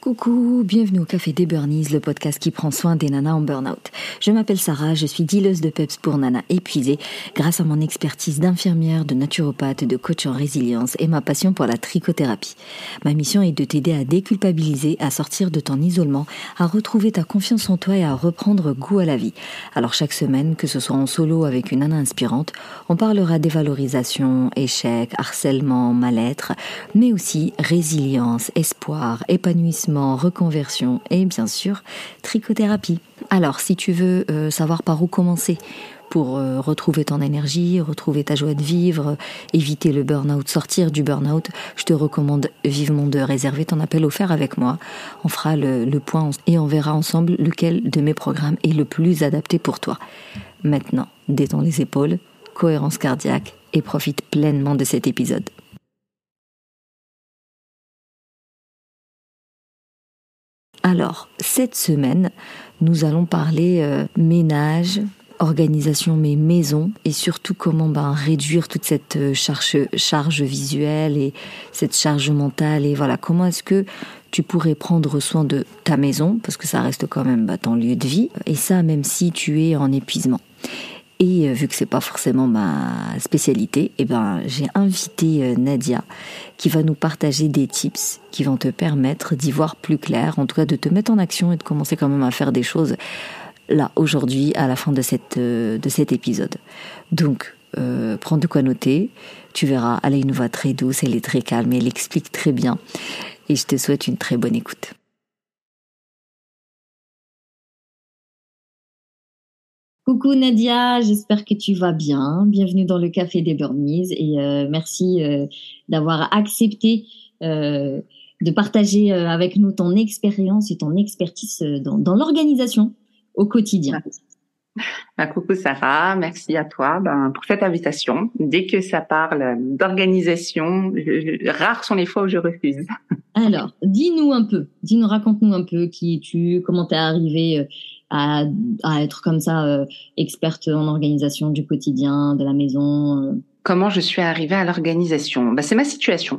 Coucou, bienvenue au Café des Burnies, le podcast qui prend soin des nanas en burn-out. Je m'appelle Sarah, je suis dealeuse de peps pour nanas épuisées grâce à mon expertise d'infirmière, de naturopathe, de coach en résilience et ma passion pour la trichothérapie. Ma mission est de t'aider à déculpabiliser, à sortir de ton isolement, à retrouver ta confiance en toi et à reprendre goût à la vie. Alors chaque semaine, que ce soit en solo avec une nana inspirante, on parlera dévalorisation, échec, harcèlement, mal-être, mais aussi résilience, espoir, épanouissement, reconversion et bien sûr trichothérapie. Alors si tu veux savoir par où commencer pour retrouver ton énergie, retrouver ta joie de vivre, éviter le burn-out, sortir du burn-out, je te recommande vivement de réserver ton appel offert avec moi. On fera le point et on verra ensemble lequel de mes programmes est le plus adapté pour toi. Maintenant, détends les épaules, cohérence cardiaque et profite pleinement de cet épisode. Alors, cette semaine, nous allons parler ménage, organisation mais maison et surtout comment réduire toute cette charge visuelle et cette charge mentale et voilà, comment est-ce que tu pourrais prendre soin de ta maison parce que ça reste quand même ton lieu de vie et ça même si tu es en épuisement. Et vu que c'est pas forcément ma spécialité, j'ai invité Nadia qui va nous partager des tips qui vont te permettre d'y voir plus clair, en tout cas de te mettre en action et de commencer quand même à faire des choses là aujourd'hui à la fin de cet épisode. Donc prends de quoi noter, tu verras, elle a une voix très douce, elle est très calme, elle explique très bien et je te souhaite une très bonne écoute. Coucou Nadia, j'espère que tu vas bien. Bienvenue dans le Café des Burnies et merci d'avoir accepté de partager avec nous ton expérience et ton expertise dans l'organisation au quotidien. Coucou Sarah, merci à toi pour cette invitation. Dès que ça parle d'organisation, rares sont les fois où je refuse. Alors, raconte-nous un peu qui es-tu, comment t'es arrivée à être comme ça, experte en organisation du quotidien, de la maison. Comment je suis arrivée à l'organisation? C'est ma situation.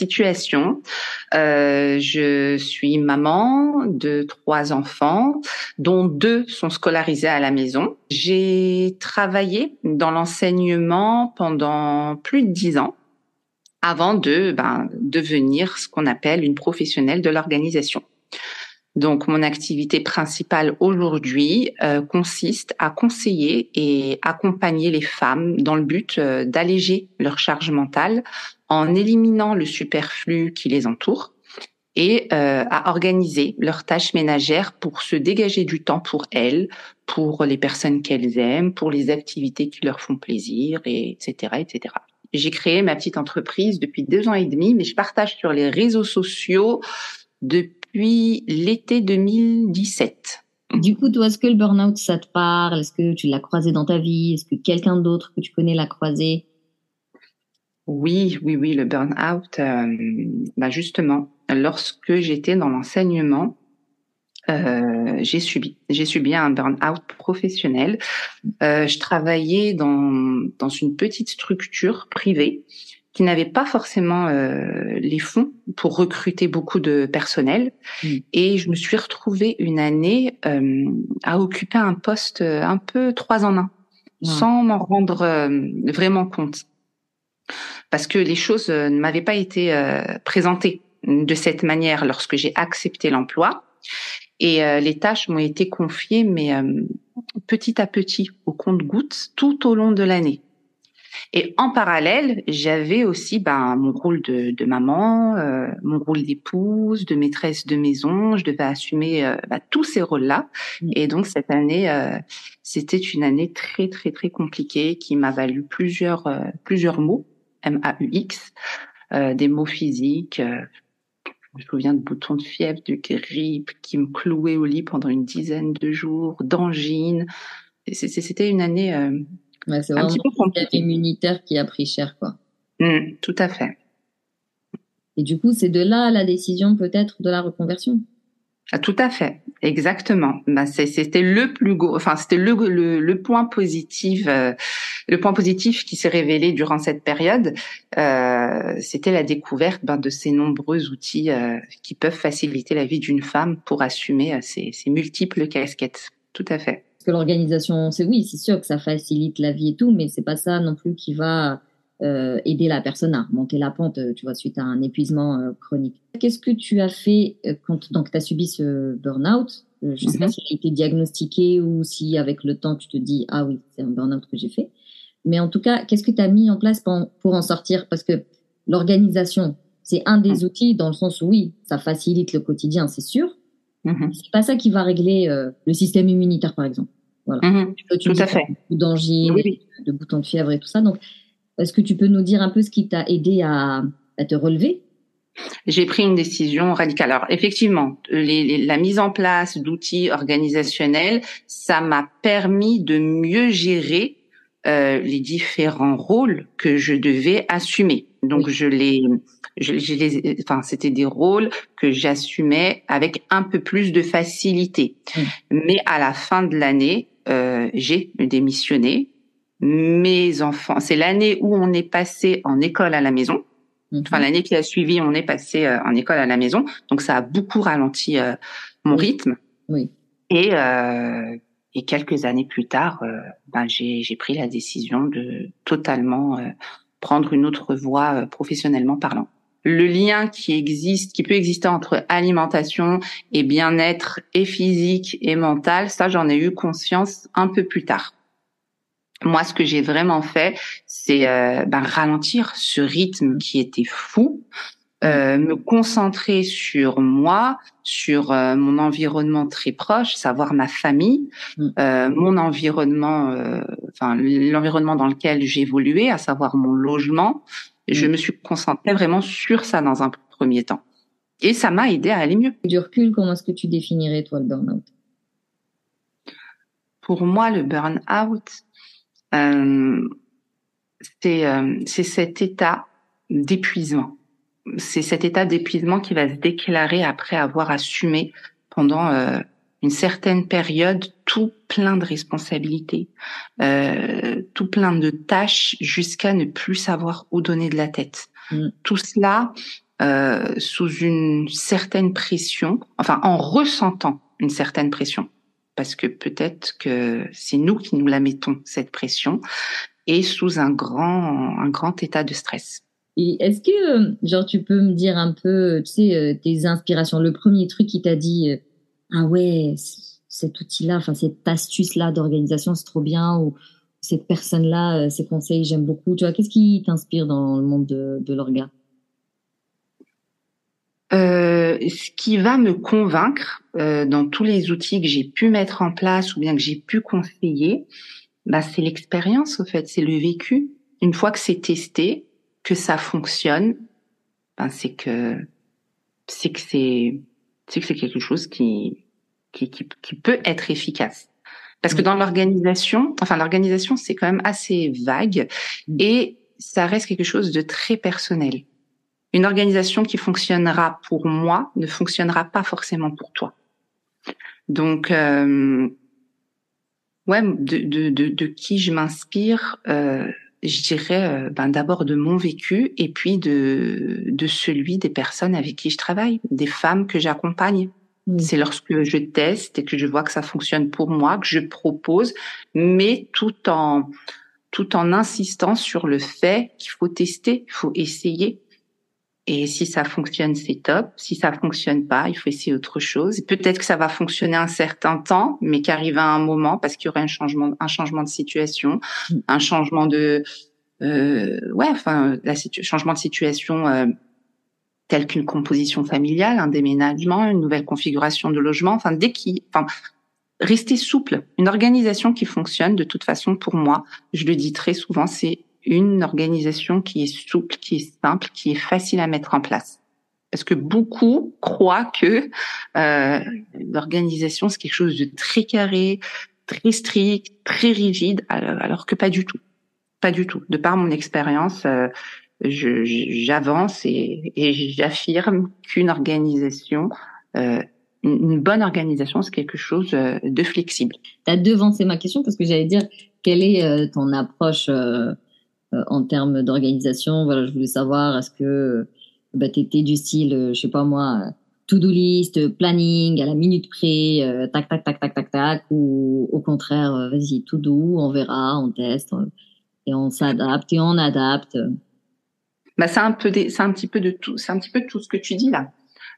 Je suis maman de 3 enfants, dont 2 sont scolarisés à la maison. J'ai travaillé dans l'enseignement pendant plus de 10 ans avant de devenir ce qu'on appelle une professionnelle de l'organisation. Donc, mon activité principale aujourd'hui consiste à conseiller et accompagner les femmes dans le but d'alléger leur charge mentale en éliminant le superflu qui les entoure et à organiser leurs tâches ménagères pour se dégager du temps pour elles, pour les personnes qu'elles aiment, pour les activités qui leur font plaisir, etc., etc. J'ai créé ma petite entreprise depuis 2 ans et demi, mais je partage sur les réseaux sociaux depuis l'été 2017. Du coup, toi, est-ce que le burn-out, ça te parle? Est-ce que tu l'as croisé dans ta vie? Est-ce que quelqu'un d'autre que tu connais l'a croisé? Oui, le burn-out, justement, lorsque j'étais dans l'enseignement, j'ai subi un burn-out professionnel. Je travaillais dans une petite structure privée qui n'avait pas forcément les fonds pour recruter beaucoup de personnel. Et je me suis retrouvée une année à occuper un poste un peu 3 en 1, sans m'en rendre vraiment compte. Parce que les choses ne m'avaient pas été présentées de cette manière lorsque j'ai accepté l'emploi. Et les tâches m'ont été confiées, mais petit à petit, au compte-gouttes, tout au long de l'année. Et en parallèle, j'avais aussi mon rôle de maman, mon rôle d'épouse, de maîtresse de maison. Je devais assumer tous ces rôles-là. Et donc cette année, c'était une année très très très compliquée qui m'a valu plusieurs mots, MAUX, des mots physiques. Je me souviens de boutons de fièvre, de grippe qui me clouaient au lit pendant une dizaine de jours, d'angines. C'était une année c'est un petit peu compliquée. Immunitaire qui a pris cher, quoi. Tout à fait. Et du coup, c'est de là la décision peut-être de la reconversion. Ah, tout à fait, exactement. C'était le plus gros, enfin c'était le point positif, le point positif qui s'est révélé durant cette période, c'était la découverte de ces nombreux outils qui peuvent faciliter la vie d'une femme pour assumer ses multiples casquettes. Tout à fait. Parce que l'organisation, c'est sûr que ça facilite la vie et tout, mais c'est pas ça non plus qui va aider la personne à remonter la pente, tu vois, suite à un épuisement chronique. Qu'est-ce que tu as fait quand donc tu as subi ce burn-out? Je sais pas s'il a été diagnostiqué ou si avec le temps tu te dis ah oui, c'est un burn-out que j'ai fait. Mais en tout cas, qu'est-ce que tu as mis en place pour en sortir? Parce que l'organisation, c'est un des outils dans le sens où oui, ça facilite le quotidien, c'est sûr. C'est pas ça qui va régler le système immunitaire, par exemple. Voilà. Tout à fait. D'angine, de boutons de fièvre et tout ça. Donc, est-ce que tu peux nous dire un peu ce qui t'a aidé à te relever? J'ai pris une décision radicale. Alors effectivement, la mise en place d'outils organisationnels, ça m'a permis de mieux gérer les différents rôles que je devais assumer. Donc enfin c'était des rôles que j'assumais avec un peu plus de facilité. Mais à la fin de l'année, j'ai démissionné. Mes enfants, c'est l'année où on est passé en école à la maison. Enfin, l'année qui a suivi, on est passé en école à la maison. Donc, ça a beaucoup ralenti mon rythme. Oui. Et quelques années plus tard, j'ai pris la décision de totalement prendre une autre voie professionnellement parlant. Le lien qui peut exister entre alimentation et bien-être et physique et mental, ça, j'en ai eu conscience un peu plus tard. Moi, ce que j'ai vraiment fait, c'est ralentir ce rythme qui était fou, me concentrer sur moi, sur mon environnement très proche, savoir ma famille, mon environnement, l'environnement dans lequel j'évoluais, à savoir mon logement. Je me suis concentrée vraiment sur ça dans un premier temps. Et ça m'a aidé à aller mieux. Du recul, comment est-ce que tu définirais, toi, le burn-out? Pour moi, le burn-out, c'est cet état d'épuisement. C'est cet état d'épuisement qui va se déclarer après avoir assumé pendant une certaine période tout plein de responsabilités, tout plein de tâches jusqu'à ne plus savoir où donner de la tête. Tout cela sous une certaine pression, enfin en ressentant une certaine pression. Parce que peut-être que c'est nous qui nous la mettons, cette pression, et sous un grand état de stress. Et est-ce que, tu peux me dire un peu, tu sais, tes inspirations, le premier truc qui t'a dit, ah ouais, cet outil-là, enfin, cette astuce-là d'organisation, c'est trop bien, ou cette personne-là, ses conseils, j'aime beaucoup. Tu vois, qu'est-ce qui t'inspire dans le monde de l'orga? Ce qui va me convaincre dans tous les outils que j'ai pu mettre en place ou bien que j'ai pu conseiller, c'est l'expérience, au fait, c'est le vécu. Une fois que c'est testé, que ça fonctionne, c'est que c'est quelque chose qui peut être efficace. Parce que dans l'organisation, c'est quand même assez vague et ça reste quelque chose de très personnel. Une organisation qui fonctionnera pour moi ne fonctionnera pas forcément pour toi. Donc, de qui je m'inspire, je dirais d'abord de mon vécu et puis de celui des personnes avec qui je travaille, des femmes que j'accompagne. C'est lorsque je teste et que je vois que ça fonctionne pour moi, que je propose, mais tout en insistant sur le fait qu'il faut tester, il faut essayer. Et si ça fonctionne, c'est top. Si ça fonctionne pas, il faut essayer autre chose. Peut-être que ça va fonctionner un certain temps, mais qu'arrive à un moment, parce qu'il y aurait un changement de situation, un changement de, changement de situation tel qu'une composition familiale, un déménagement, une nouvelle configuration de logement. Rester souple. Une organisation qui fonctionne, de toute façon, pour moi, je le dis très souvent, c'est une organisation qui est souple, qui est simple, qui est facile à mettre en place. Parce que beaucoup croient que l'organisation, c'est quelque chose de très carré, très strict, très rigide, alors que pas du tout. Pas du tout. De par mon expérience, j'avance et j'affirme qu'une organisation une bonne organisation, c'est quelque chose de flexible. Tu as devancé ma question parce que j'allais dire, quelle est ton approche en termes d'organisation? Voilà, je voulais savoir, est-ce que tu étais du style, je sais pas moi, to-do list, planning, à la minute près, tac, tac, tac, tac, tac, tac, ou au contraire, vas-y, tout doux, on verra, on teste, et on s'adapte et on adapte. C'est un petit peu de tout, c'est un petit peu de tout ce que tu dis là.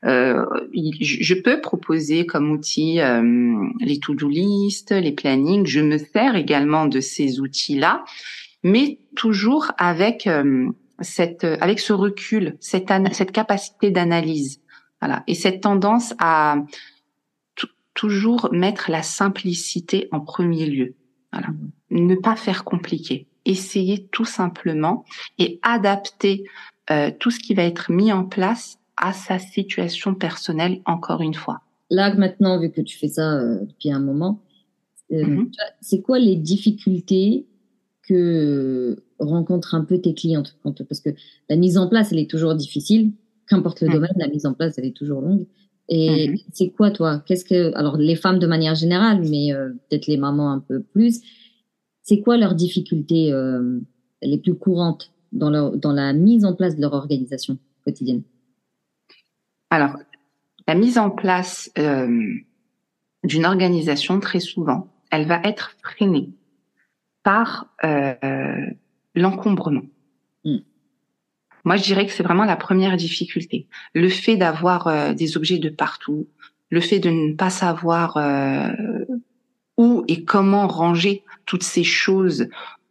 Je peux proposer comme outil les to-do list, les plannings. Je me sers également de ces outils-là, mais toujours avec avec ce recul, cette capacité d'analyse, voilà, et cette tendance à toujours mettre la simplicité en premier lieu. Voilà, ne pas faire compliqué, essayer tout simplement et adapter tout ce qui va être mis en place à sa situation personnelle, encore une fois. Là, maintenant, vu que tu fais ça depuis un moment, c'est quoi les difficultés que rencontrent un peu tes clientes? Parce que la mise en place, elle est toujours difficile. Qu'importe le domaine, la mise en place, elle est toujours longue. Et c'est quoi, toi? Alors, les femmes de manière générale, mais peut-être les mamans un peu plus, c'est quoi leurs difficultés les plus courantes dans la mise en place de leur organisation quotidienne? Alors, la mise en place d'une organisation, très souvent, elle va être freinée par l'encombrement. Moi, je dirais que c'est vraiment la première difficulté. Le fait d'avoir des objets de partout, le fait de ne pas savoir où et comment ranger toutes ces choses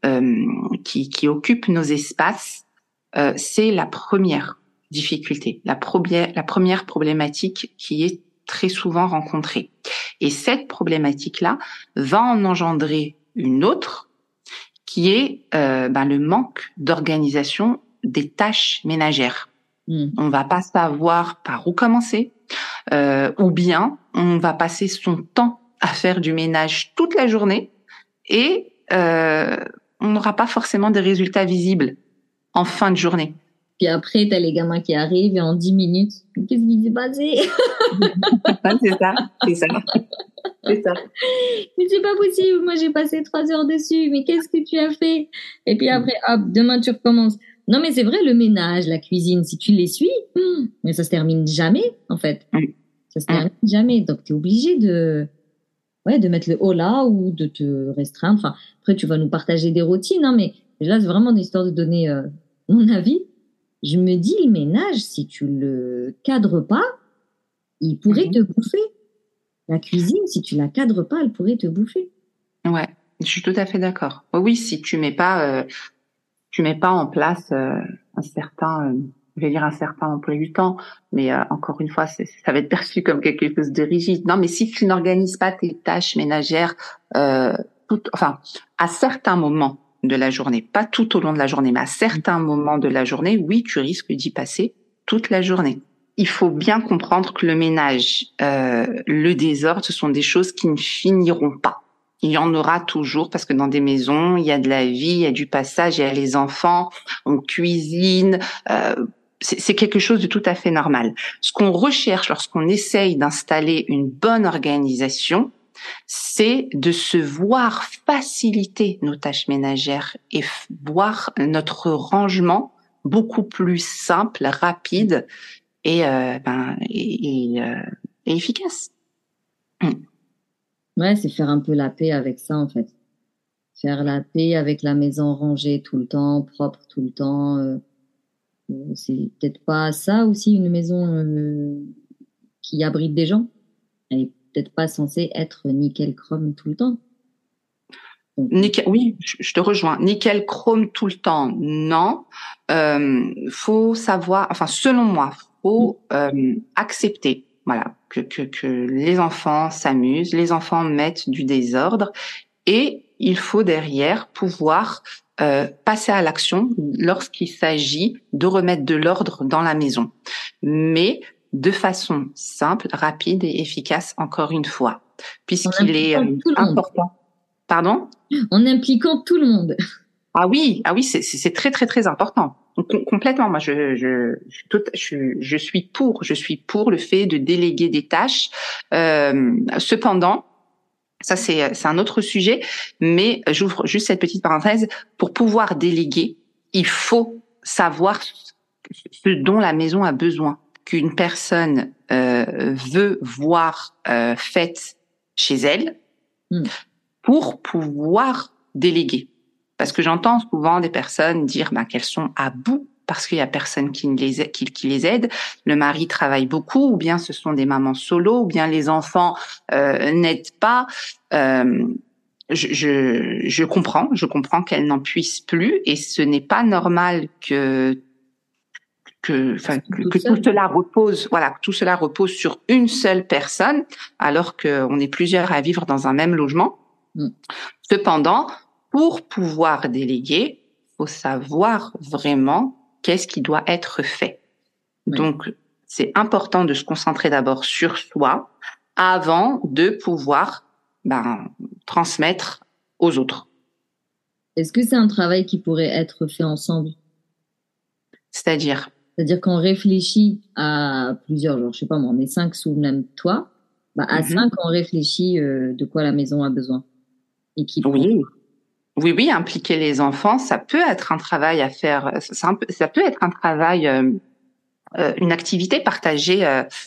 qui occupent nos espaces, c'est la première difficulté, la première problématique qui est très souvent rencontrée. Et cette problématique-là va en engendrer une autre, qui est le manque d'organisation des tâches ménagères. On va pas savoir par où commencer, ou bien on va passer son temps à faire du ménage toute la journée et on n'aura pas forcément des résultats visibles en fin de journée. Puis après, t'as les gamins qui arrivent et en 10 minutes, qu'est-ce qui s'est passé? C'est ça. Mais c'est pas possible, moi j'ai passé 3 heures dessus, mais qu'est-ce que tu as fait? Et puis après, hop, demain tu recommences. Non mais c'est vrai, le ménage, la cuisine, si tu les suis, mais ça se termine jamais, en fait. Ça se termine jamais, donc t'es obligé de mettre le haut là ou de te restreindre. Enfin, après tu vas nous partager des routines, hein, mais là c'est vraiment une histoire de donner mon avis. Je me dis, le ménage, si tu le cadres pas, il pourrait te bouffer. La cuisine, si tu la cadres pas, elle pourrait te bouffer. Ouais, je suis tout à fait d'accord. Oui, si tu mets pas en place un certain emploi du temps, mais encore une fois, ça va être perçu comme quelque chose de rigide. Non, mais si tu n'organises pas tes tâches ménagères, à certains moments de la journée, pas tout au long de la journée, mais à certains moments de la journée, oui, tu risques d'y passer toute la journée. Il faut bien comprendre que le ménage, le désordre, ce sont des choses qui ne finiront pas. Il y en aura toujours parce que dans des maisons, il y a de la vie, il y a du passage, il y a les enfants, on cuisine. C'est quelque chose de tout à fait normal. Ce qu'on recherche lorsqu'on essaye d'installer une bonne organisation, c'est de se voir faciliter nos tâches ménagères et voir notre rangement beaucoup plus simple, rapide et efficace. Ouais, c'est faire un peu la paix avec ça, en fait. Faire la paix avec la maison rangée tout le temps, propre tout le temps. C'est peut-être pas ça aussi, une maison qui abrite des gens. Elle est peut-être pas censée être nickel chrome tout le temps. Oui, je te rejoins. Nickel chrome tout le temps, non. Faut savoir, selon moi, faut accepter, voilà, que les enfants s'amusent, les enfants mettent du désordre, et il faut derrière pouvoir passer à l'action lorsqu'il s'agit de remettre de l'ordre dans la maison, mais de façon simple, rapide et efficace, encore une fois, puisqu'il est important. Pardon? En impliquant tout le monde. Ah oui, c'est très très très important. Complètement. Moi, je suis pour le fait de déléguer des tâches. Cependant, ça c'est un autre sujet, mais j'ouvre juste cette petite parenthèse. Pour pouvoir déléguer, il faut savoir ce dont la maison a besoin, qu'une personne veut voir faite chez elle pour pouvoir déléguer. Parce que j'entends souvent des personnes dire qu'elles sont à bout parce qu'il y a personne qui les aide. Le mari travaille beaucoup, ou bien ce sont des mamans solo, ou bien les enfants n'aident pas. Je comprends qu'elles n'en puissent plus, et ce n'est pas normal que tout cela repose, tout cela repose sur une seule personne, alors qu'on est plusieurs à vivre dans un même logement. Cependant, pour pouvoir déléguer, faut savoir vraiment qu'est-ce qui doit être fait. Donc, c'est important de se concentrer d'abord sur soi avant de pouvoir transmettre aux autres. Est-ce que c'est un travail qui pourrait être fait ensemble? C'est-à-dire qu'on réfléchit à plusieurs, genre, je sais pas moi, on est 5 sous le même toit, à 5 on réfléchit de quoi la maison a besoin. Et qui Oui, impliquer les enfants, ça peut être un travail à faire, ça peut être un travail, une activité partagée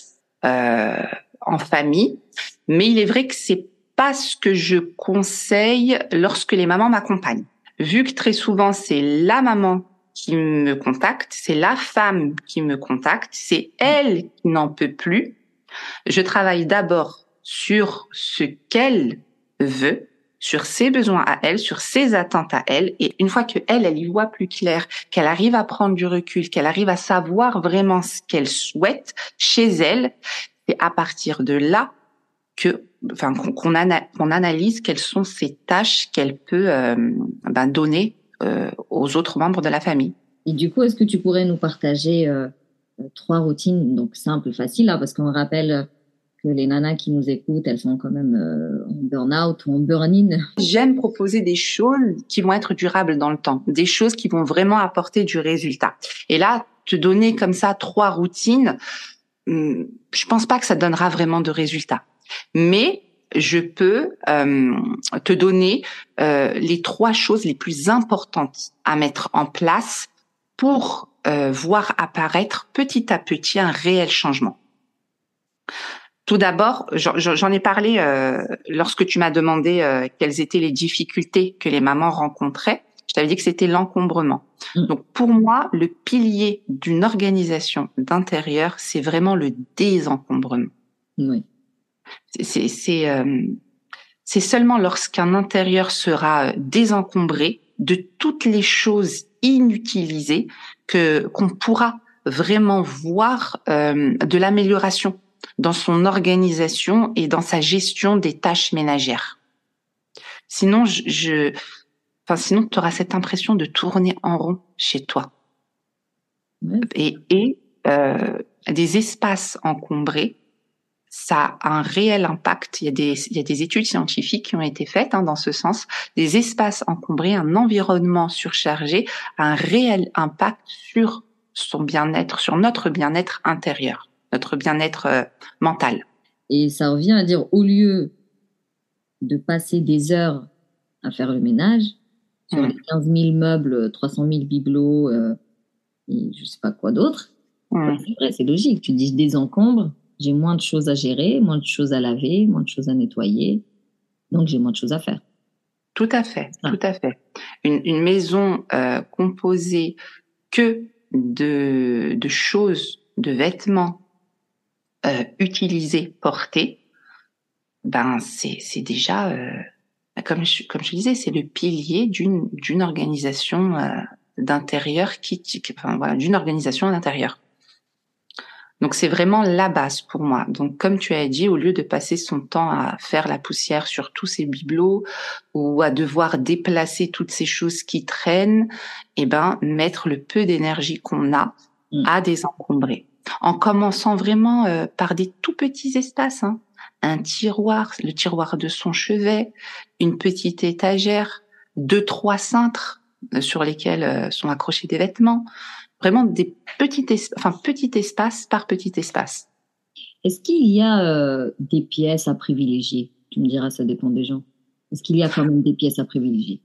en famille, mais il est vrai que c'est pas ce que je conseille lorsque les mamans m'accompagnent. Vu que très souvent c'est la maman qui me contacte, c'est la femme qui me contacte, c'est elle qui n'en peut plus. Je travaille d'abord sur ce qu'elle veut, sur ses besoins à elle, sur ses attentes à elle, et une fois que elle y voit plus clair, qu'elle arrive à prendre du recul, qu'elle arrive à savoir vraiment ce qu'elle souhaite chez elle, c'est à partir de là qu'on analyse quelles sont ces tâches qu'elle peut donner aux autres membres de la famille. Et du coup, est-ce que tu pourrais nous partager 3 routines, donc simples, faciles, parce qu'on rappelle que les nanas qui nous écoutent, elles sont quand même en burn-out ou en burn-in. J'aime proposer des choses qui vont être durables dans le temps, des choses qui vont vraiment apporter du résultat. Et là, te donner comme ça 3 routines, je pense pas que ça donnera vraiment de résultats. Mais je peux te donner les 3 choses les plus importantes à mettre en place pour voir apparaître petit à petit un réel changement. Tout d'abord, j'en ai parlé lorsque tu m'as demandé quelles étaient les difficultés que les mamans rencontraient. Je t'avais dit que c'était l'encombrement. Donc pour moi, le pilier d'une organisation d'intérieur, c'est vraiment le désencombrement. Oui. C'est seulement lorsqu'un intérieur sera désencombré de toutes les choses inutilisées qu'on pourra vraiment voir de l'amélioration dans son organisation et dans sa gestion des tâches ménagères. Sinon, sinon tu auras cette impression de tourner en rond chez toi. Et des espaces encombrés, ça a un réel impact. Il y a des études scientifiques qui ont été faites dans ce sens. Des espaces encombrés, un environnement surchargé a un réel impact sur son bien-être, sur notre bien-être intérieur, notre bien-être mental. Et ça revient à dire, au lieu de passer des heures à faire le ménage, sur les 15 000 meubles, 300 000 bibelots, et je sais pas quoi d'autre, c'est vrai, c'est logique. Tu dis, je désencombre, j'ai moins de choses à gérer, moins de choses à laver, moins de choses à nettoyer, donc j'ai moins de choses à faire. Tout à fait, tout à fait. Une maison composée que de choses, de vêtements utilisés, portés, c'est déjà, comme je disais, c'est le pilier d'une organisation d'intérieur d'une organisation d'intérieur. Donc c'est vraiment la base pour moi. Donc comme tu as dit, au lieu de passer son temps à faire la poussière sur tous ces bibelots ou à devoir déplacer toutes ces choses qui traînent, mettre le peu d'énergie qu'on a à désencombrer. En commençant vraiment par des tout petits espaces, un tiroir, le tiroir de son chevet, une petite étagère, 2-3 cintres, sur lesquels sont accrochés des vêtements. Vraiment des petit espace par petit espace. Est-ce qu'il y a des pièces à privilégier? Tu me diras, ça dépend des gens. Est-ce qu'il y a quand même des pièces à privilégier?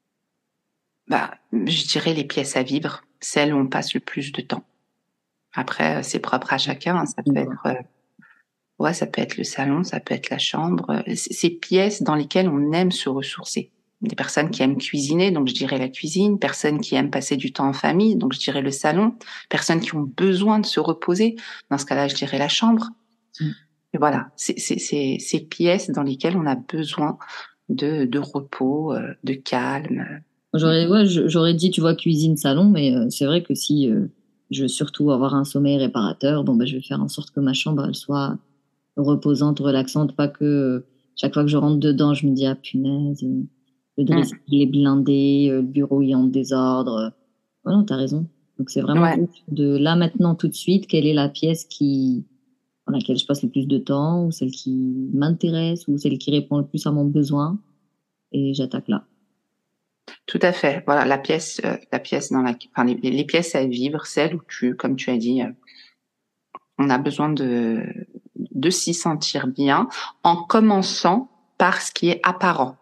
Je dirais les pièces à vivre, celles où on passe le plus de temps. Après, c'est propre à chacun. Hein. Ça peut être le salon, ça peut être la chambre. Ces pièces dans lesquelles on aime se ressourcer. Des personnes qui aiment cuisiner, donc je dirais la cuisine. Personnes qui aiment passer du temps en famille, donc je dirais le salon. Personnes qui ont besoin de se reposer, dans ce cas-là, je dirais la chambre. Et voilà, c'est ces pièces dans lesquelles on a besoin de repos, de calme. J'aurais dit, tu vois, cuisine, salon, mais c'est vrai que si je veux surtout avoir un sommeil réparateur, je vais faire en sorte que ma chambre, elle soit reposante, relaxante, pas que chaque fois que je rentre dedans, je me dis, ah punaise, le dressing est blindé, le bureau est en désordre. Non, t'as raison. Donc c'est vraiment de là maintenant tout de suite, quelle est la pièce dans laquelle je passe le plus de temps, ou celle qui m'intéresse, ou celle qui répond le plus à mon besoin, et j'attaque là. Tout à fait. Voilà, la pièce les pièces à vivre, celles où comme tu as dit, on a besoin de s'y sentir bien, en commençant par ce qui est apparent.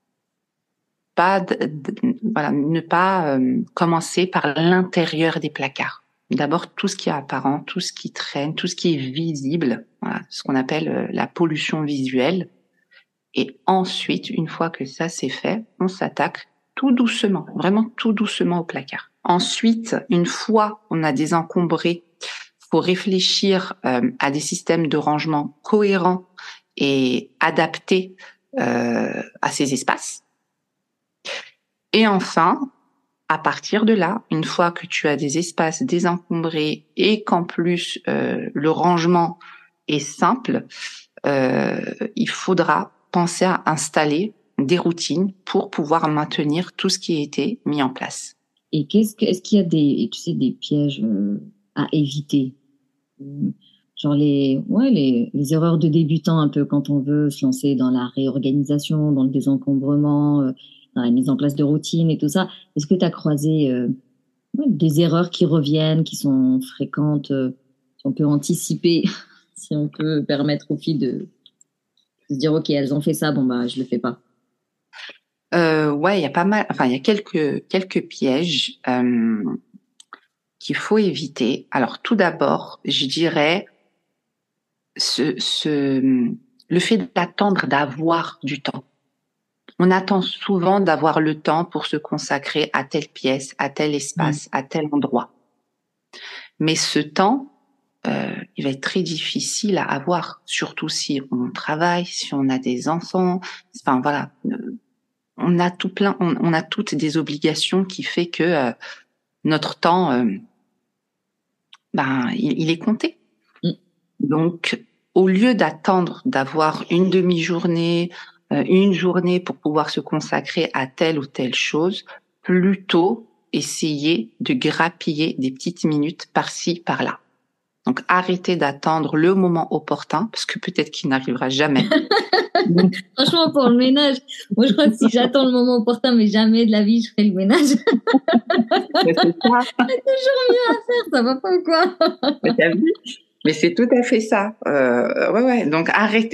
Ne pas commencer par l'intérieur des placards. D'abord, tout ce qui est apparent, tout ce qui traîne, tout ce qui est visible, voilà, ce qu'on appelle la pollution visuelle. Et ensuite, une fois que ça c'est fait, on s'attaque tout doucement, vraiment tout doucement au placard. Ensuite, une fois on a désencombré, faut réfléchir à des systèmes de rangement cohérents et adaptés à ces espaces. Et enfin, à partir de là, une fois que tu as des espaces désencombrés et qu'en plus le rangement est simple, il faudra penser à installer des routines pour pouvoir maintenir tout ce qui a été mis en place. Et est-ce qu'il y a des pièges à éviter? Genre les erreurs de débutants un peu quand on veut se lancer dans la réorganisation, dans le désencombrement, dans la mise en place de routines et tout ça. Est-ce que tu as croisé des erreurs qui reviennent, qui sont fréquentes, si on peut anticiper, si on peut permettre aux filles de se dire ok, elles ont fait ça, je le fais pas. Il y a pas mal, il y a quelques pièges qu'il faut éviter. Alors tout d'abord, je dirais le fait d'attendre d'avoir du temps. On attend souvent d'avoir le temps pour se consacrer à telle pièce, à tel espace, à tel endroit. Mais ce temps, il va être très difficile à avoir, surtout si on travaille, si on a des enfants. Enfin voilà, on a on a toutes des obligations qui fait que notre temps, il est compté. Donc, au lieu d'attendre d'avoir une demi-journée, une journée pour pouvoir se consacrer à telle ou telle chose, plutôt essayer de grappiller des petites minutes par-ci, par-là. Donc, arrêtez d'attendre le moment opportun, parce que peut-être qu'il n'arrivera jamais. Franchement, pour le ménage, moi, je crois que si j'attends le moment opportun, mais jamais de la vie, je ferai le ménage. C'est ça. C'est toujours mieux à faire, ça va pas ou quoi? T'as vu? Mais c'est tout à fait ça. Donc,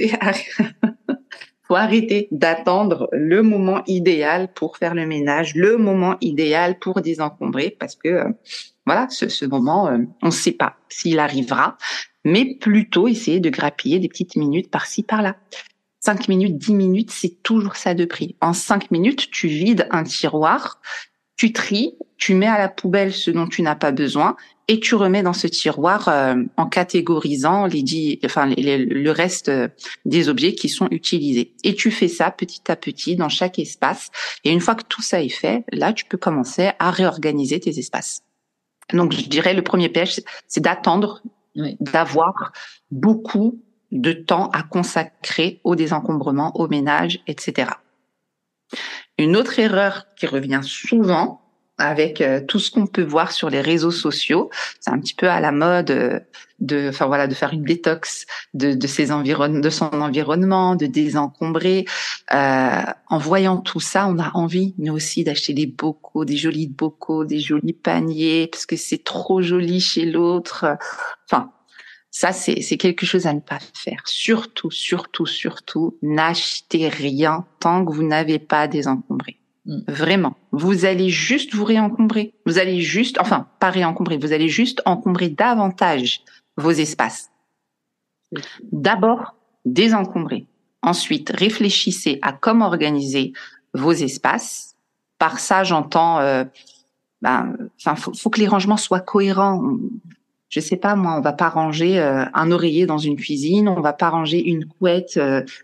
faut arrêter d'attendre le moment idéal pour faire le ménage, le moment idéal pour désencombrer, parce que ce moment, on ne sait pas s'il arrivera, mais plutôt essayer de grappiller des petites minutes par-ci, par-là. 5 minutes, 10 minutes, c'est toujours ça de prix. En 5 minutes, tu vides un tiroir, tu tries, tu mets à la poubelle ce dont tu n'as pas besoin et tu remets dans ce tiroir en catégorisant le reste des objets qui sont utilisés. Et tu fais ça petit à petit dans chaque espace. Et une fois que tout ça est fait, là, tu peux commencer à réorganiser tes espaces. Donc, je dirais le premier piège, c'est d'attendre, d'avoir beaucoup de temps à consacrer au désencombrement, au ménage, etc. Une autre erreur qui revient souvent, avec tout ce qu'on peut voir sur les réseaux sociaux. C'est un petit peu à la mode de faire une détox de son environnement, de désencombrer. En voyant tout ça, on a envie, nous aussi, d'acheter des bocaux, des jolis paniers, parce que c'est trop joli chez l'autre. Enfin, ça, c'est quelque chose à ne pas faire. Surtout, n'achetez rien tant que vous n'avez pas désencombré. Vraiment. Vous allez juste vous réencombrer. Pas réencombrer, vous allez juste encombrer davantage vos espaces. D'abord, désencombrer. Ensuite, réfléchissez à comment organiser vos espaces. Par ça, j'entends, faut que les rangements soient cohérents. Je sais pas, moi, on va pas ranger un oreiller dans une cuisine, on va pas ranger une couette,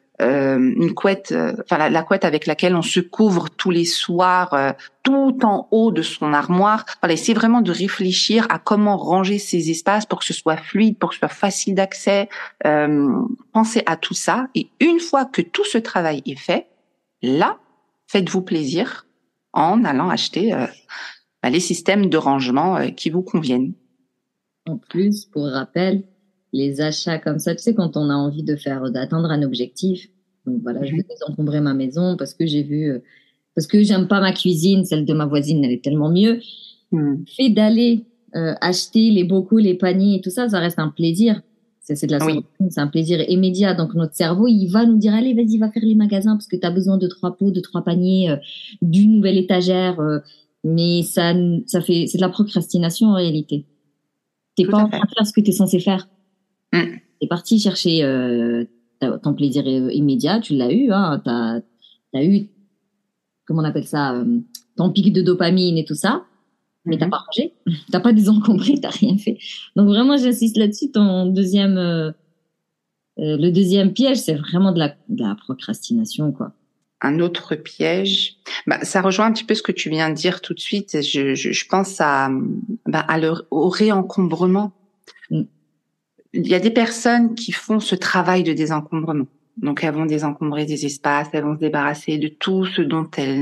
la couette avec laquelle on se couvre tous les soirs, tout en haut de son armoire. Voilà, essayez vraiment de réfléchir à comment ranger ces espaces pour que ce soit fluide, pour que ce soit facile d'accès. Pensez à tout ça, et une fois que tout ce travail est fait, là, faites-vous plaisir en allant acheter les systèmes de rangement qui vous conviennent. En plus, pour rappel, les achats comme ça, tu sais, quand on a envie d'atteindre un objectif, donc voilà, je veux désencombrer ma maison parce que parce que j'aime pas ma cuisine, celle de ma voisine, elle est tellement mieux. Fait d'aller acheter les bocaux, les paniers et tout ça, ça reste un plaisir. C'est de la sortie, c'est un plaisir immédiat. Donc notre cerveau, il va nous dire, allez, vas-y, va faire les magasins parce que tu as besoin de 3 pots, de 3 paniers, d'une nouvelle étagère. Mais c'est de la procrastination en réalité. T'es pas en train de faire ce que tu es censé faire. T'es parti chercher ton plaisir immédiat, tu l'as eu, hein, t'as eu, comment on appelle ça, ton pic de dopamine et tout ça, mais t'as pas rangé, t'as pas désencombré, t'as rien fait. Donc vraiment, j'insiste là-dessus, le deuxième piège, c'est vraiment de la procrastination, quoi. Un autre piège, ça rejoint un petit peu ce que tu viens de dire tout de suite. Je pense au réencombrement. Il y a des personnes qui font ce travail de désencombrement. Donc, elles vont désencombrer des espaces, elles vont se débarrasser de tout ce dont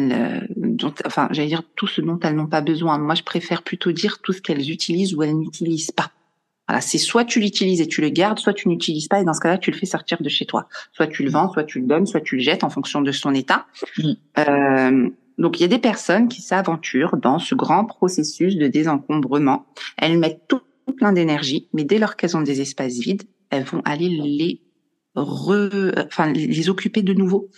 tout ce dont elles n'ont pas besoin. Moi, je préfère plutôt dire tout ce qu'elles utilisent ou elles n'utilisent pas. Voilà, c'est soit tu l'utilises et tu le gardes, soit tu n'utilises pas et dans ce cas-là, tu le fais sortir de chez toi. Soit tu le vends, soit tu le donnes, soit tu le jettes en fonction de son état. Donc, il y a des personnes qui s'aventurent dans ce grand processus de désencombrement. Elles mettent tout plein d'énergie, mais dès lors qu'elles ont des espaces vides, elles vont aller les occuper de nouveau.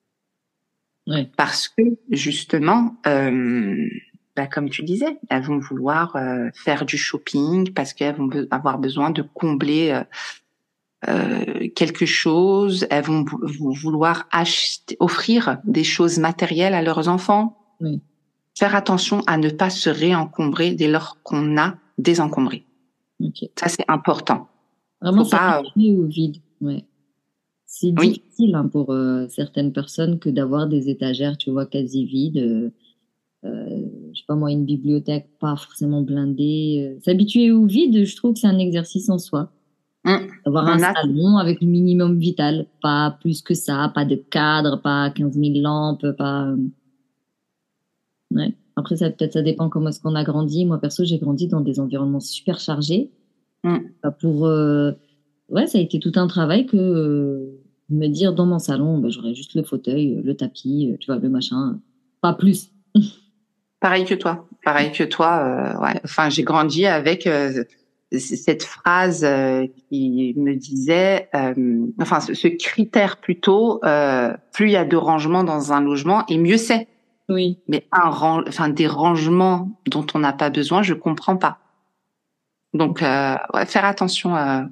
Parce que, justement, comme tu disais, elles vont vouloir faire du shopping parce qu'elles vont avoir besoin de combler quelque chose. Elles vont vouloir offrir des choses matérielles à leurs enfants. Faire attention à ne pas se réencombrer dès lors qu'on a désencombré. Ça, c'est important. Vraiment, c'est au vide. C'est difficile pour certaines personnes que d'avoir des étagères, tu vois, quasi vides. Je sais pas moi, une bibliothèque pas forcément blindée. S'habituer au vide, je trouve que c'est un exercice en soi. Avoir un salon avec le minimum vital, pas plus que ça, pas de cadre, pas 15 000 lampes, pas... Après, ça dépend comment est-ce qu'on a grandi. Moi, perso, j'ai grandi dans des environnements super chargés. Ça a été tout un travail que me dire dans mon salon, j'aurais juste le fauteuil, le tapis, tu vois, le machin, pas plus. Pareil que toi. Enfin, j'ai grandi avec cette phrase qui me disait, ce critère plutôt, plus il y a de rangements dans un logement et mieux c'est. Oui. Mais des rangements dont on n'a pas besoin, je comprends pas. Donc, faire attention à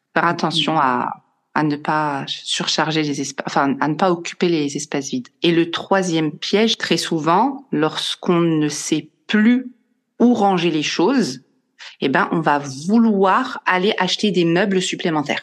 ne pas surcharger les espaces, à ne pas occuper les espaces vides. Et le troisième piège, très souvent, lorsqu'on ne sait plus où ranger les choses, on va vouloir aller acheter des meubles supplémentaires.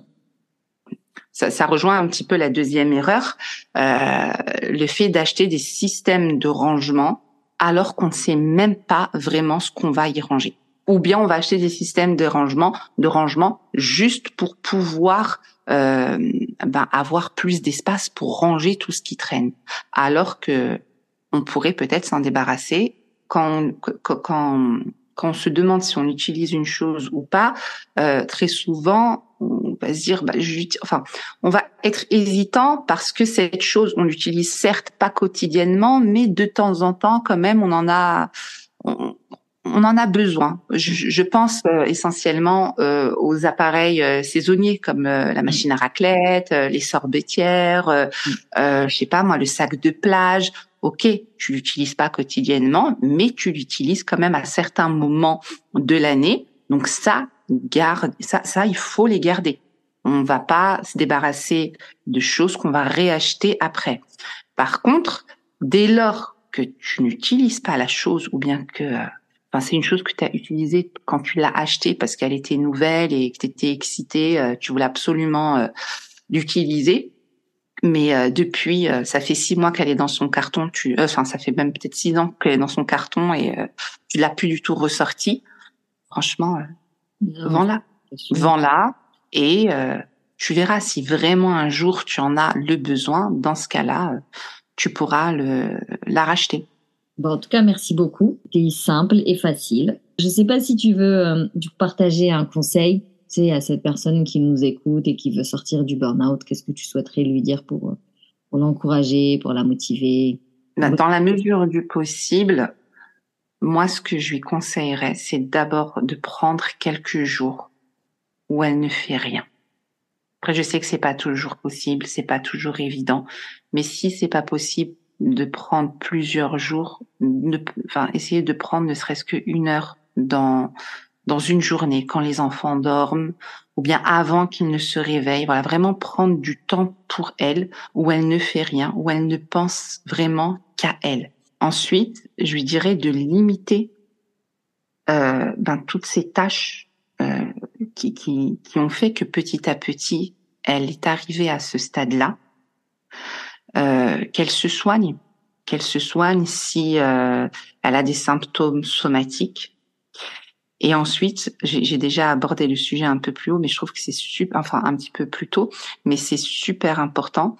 Ça rejoint un petit peu la deuxième erreur, le fait d'acheter des systèmes de rangement alors qu'on ne sait même pas vraiment ce qu'on va y ranger. Ou bien on va acheter des systèmes de rangement juste pour pouvoir avoir plus d'espace pour ranger tout ce qui traîne, alors que on pourrait peut-être s'en débarrasser quand on se demande si on utilise une chose ou pas, très souvent, on va se dire, on va être hésitant parce que cette chose, on l'utilise certes pas quotidiennement, mais de temps en temps, quand même, on en a besoin. Je pense essentiellement aux appareils saisonniers comme la machine à raclette, les sorbetières, je sais pas moi, le sac de plage. Ok, tu l'utilises pas quotidiennement, mais tu l'utilises quand même à certains moments de l'année. Donc ça, il faut les garder. On va pas se débarrasser de choses qu'on va réacheter après. Par contre, dès lors que tu n'utilises pas la chose ou bien que c'est une chose que tu as utilisée quand tu l'as achetée parce qu'elle était nouvelle et que tu étais excitée, tu voulais absolument l'utiliser. Mais depuis, ça fait 6 mois qu'elle est dans son carton. Ça fait même peut-être 6 ans qu'elle est dans son carton et tu l'as plus du tout ressortie. Franchement, vends-la et tu verras si vraiment un jour tu en as le besoin. Dans ce cas-là, tu pourras la racheter. Bon, en tout cas, merci beaucoup. C'était simple et facile. Je sais pas si tu veux partager un conseil, tu sais, à cette personne qui nous écoute et qui veut sortir du burn-out. Qu'est-ce que tu souhaiterais lui dire pour l'encourager, pour la motiver? Dans la mesure du possible, moi, ce que je lui conseillerais, c'est d'abord de prendre quelques jours où elle ne fait rien. Après, je sais que c'est pas toujours possible, c'est pas toujours évident, mais si c'est pas possible de prendre plusieurs jours, essayer de prendre ne serait-ce qu'une heure dans une journée, quand les enfants dorment, ou bien avant qu'ils ne se réveillent. Voilà, vraiment prendre du temps pour elle, où elle ne fait rien, où elle ne pense vraiment qu'à elle. Ensuite, je lui dirais de limiter toutes ces tâches qui ont fait que petit à petit, elle est arrivée à ce stade-là. Qu'elle se soigne si elle a des symptômes somatiques. Et ensuite, j'ai déjà abordé le sujet un peu plus haut, mais je trouve que c'est un petit peu plus tôt, mais c'est super important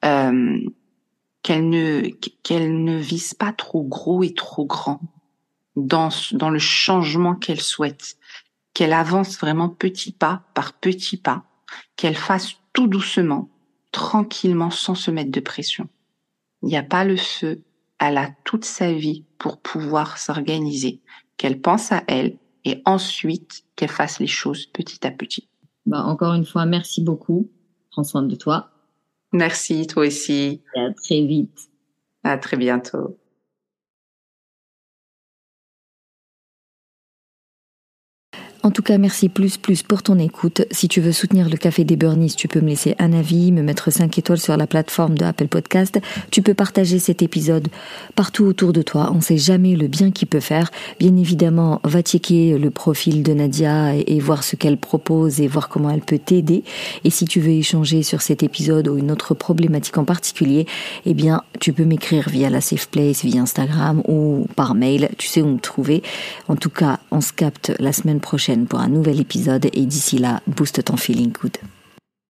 qu'elle ne vise pas trop gros et trop grand dans le changement qu'elle souhaite, qu'elle avance vraiment petit pas par petit pas, qu'elle fasse tout doucement, tranquillement, sans se mettre de pression. Il n'y a pas le feu, elle a toute sa vie pour pouvoir s'organiser, qu'elle pense à elle et ensuite qu'elle fasse les choses petit à petit. Encore une fois, merci beaucoup. Prends soin de toi. Merci, toi aussi. Et à très vite. À très bientôt. En tout cas, merci plus pour ton écoute. Si tu veux soutenir le Café des Burnies, tu peux me laisser un avis, me mettre 5 étoiles sur la plateforme de Apple Podcast. Tu peux partager cet épisode partout autour de toi. On sait jamais le bien qu'il peut faire. Bien évidemment, va checker le profil de Nadia et voir ce qu'elle propose et voir comment elle peut t'aider. Et si tu veux échanger sur cet épisode ou une autre problématique en particulier, eh bien, tu peux m'écrire via la Safe Place, via Instagram ou par mail. Tu sais où me trouver. En tout cas, on se capte la semaine prochaine pour un nouvel épisode et d'ici là, booste ton feeling good.